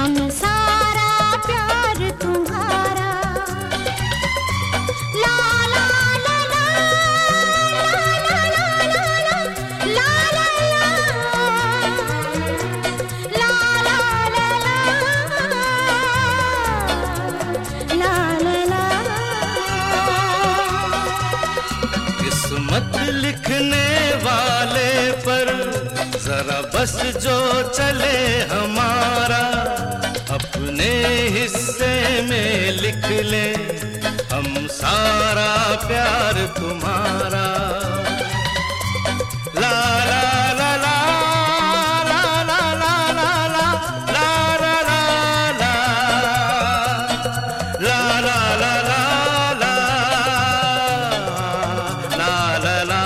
हम सारा प्यार तुम्हारा। ला ला ला ला ला ला ला ला ला ला ला। किस्मत लिखने वाले पर जरा बस जो चले हमारा, अपने हिस्से में लिख ले हम सारा प्यार तुम्हारा। ला ला ला ला ला ला ला ला ला ला ला ला ला ला ला ला ला ला।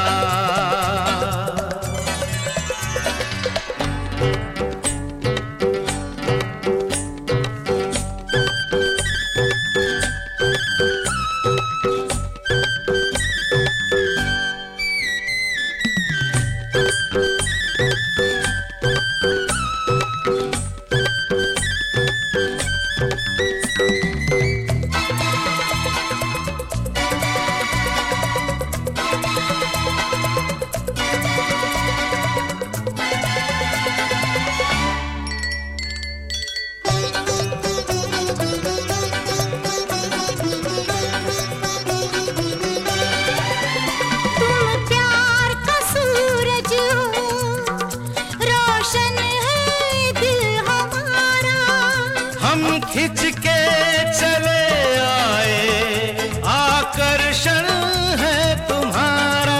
हम खिंच के चले आए, आकर्षण है तुम्हारा।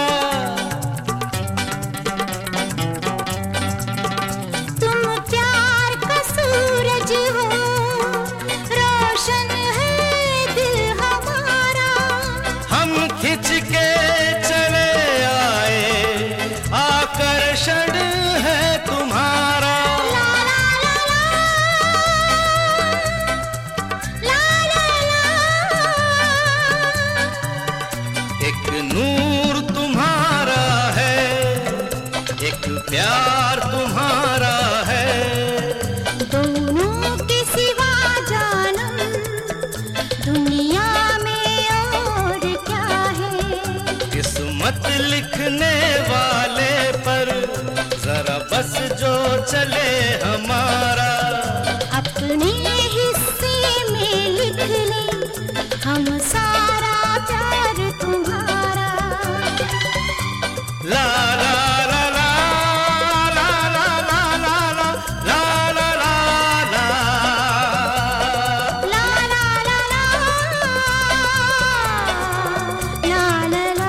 तुम प्यार का सूरज हो, रोशन है दिल हमारा। हम खिंच के चले आए, आकर्षण है तुम्हारा। एक नूर तुम्हारा है, एक प्यार तुम्हारा है। दोनों के सिवा जानम दुनिया में और क्या है। किस्मत लिखने वाले पर जरा बस जो चले हमारा, अपने हिस्से में लिख ले हम सारा प्यार तुम्हारा। ला ला ला ला ला ला ला ला ला ला ला ला ला ला ला ला ला ला ला।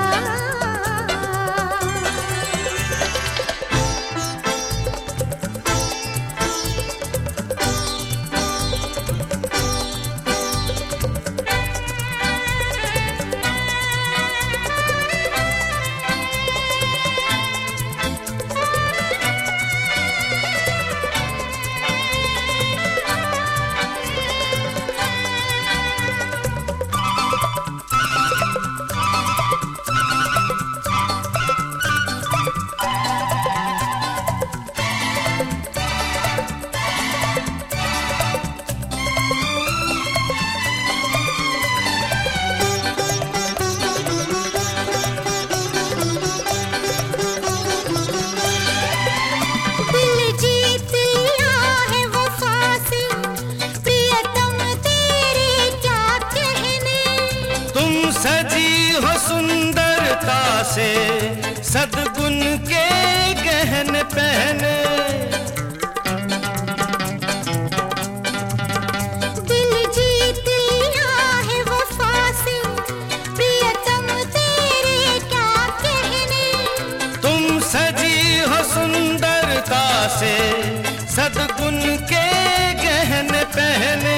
सजी हो सुंदरता से सद्गुण के गहने पहने। दिल जीत लिया है वफा से, प्रियतम तेरे क्या कहने। तुम सजी हो सुंदरता से सद्गुण के गहने पहने।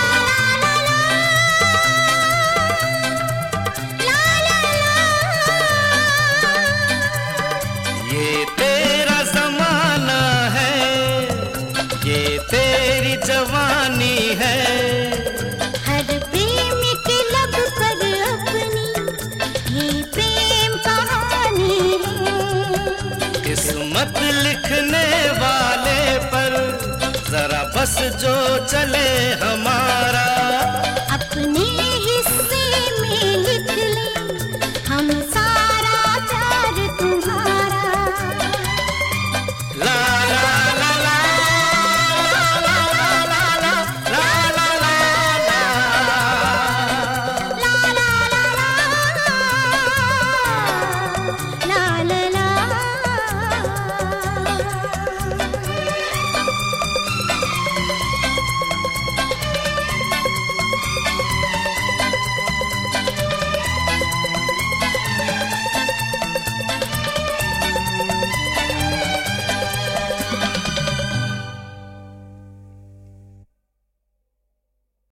ये तेरा जमाना है, ये तेरी जवानी है। हर प्रेम के लब पर अपनी ये प्रेम कहानी है। किस्मत लिखने वाले पर जरा बस जो चले हमारा।